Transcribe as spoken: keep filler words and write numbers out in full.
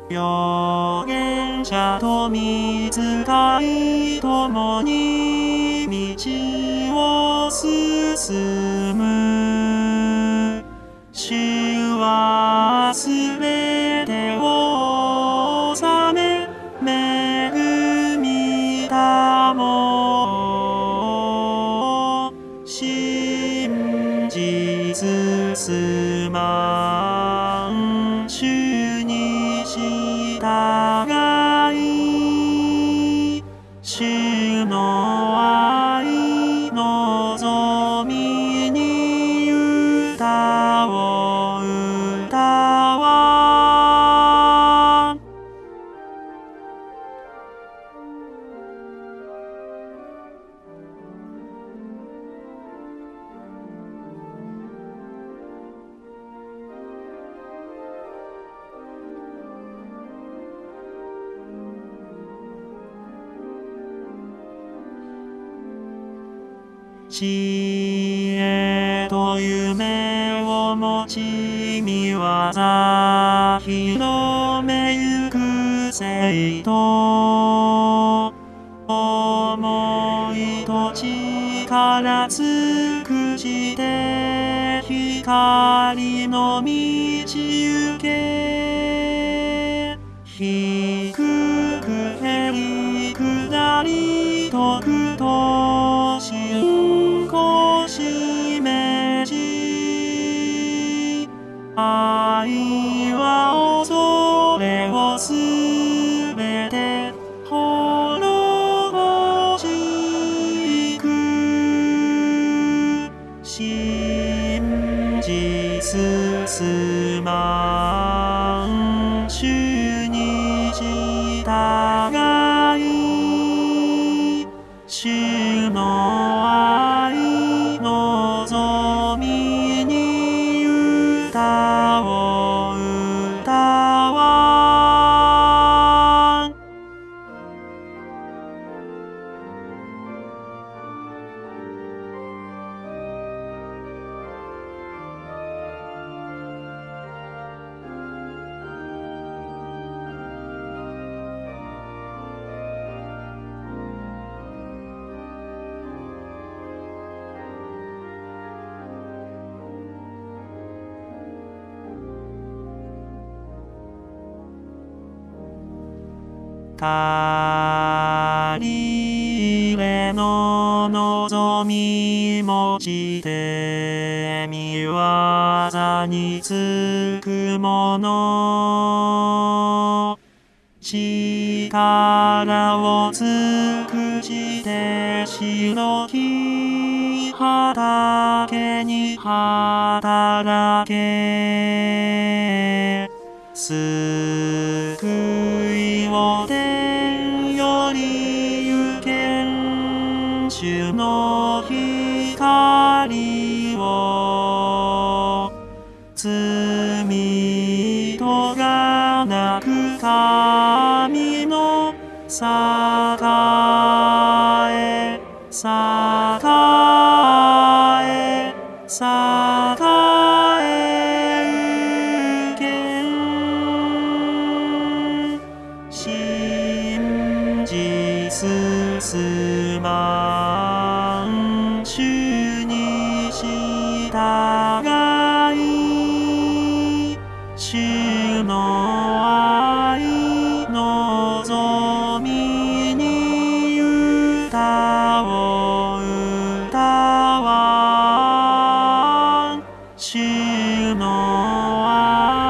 預言者と御使いともに道を進む。主はすべてを治め、恵みたも真実すまん主に従い、主の愛望みに歌を歌わん。知恵と夢を持ち見業広めゆく生徒、思いと力尽くして光の道行け。低くへり下りとくと信仰示し、愛は恐れをすべて滅ぼしいく。真実すまん主に従い、主の愛望みに歌を歌わん。借り入れの望み持ちて見業につくもの、力を尽くして白き畑に働け。救いを天より行けん主の光を、罪とがなく神の栄え栄え栄え受けん。真実すまん主に従い、主の愛望みに歌を歌わん。主の愛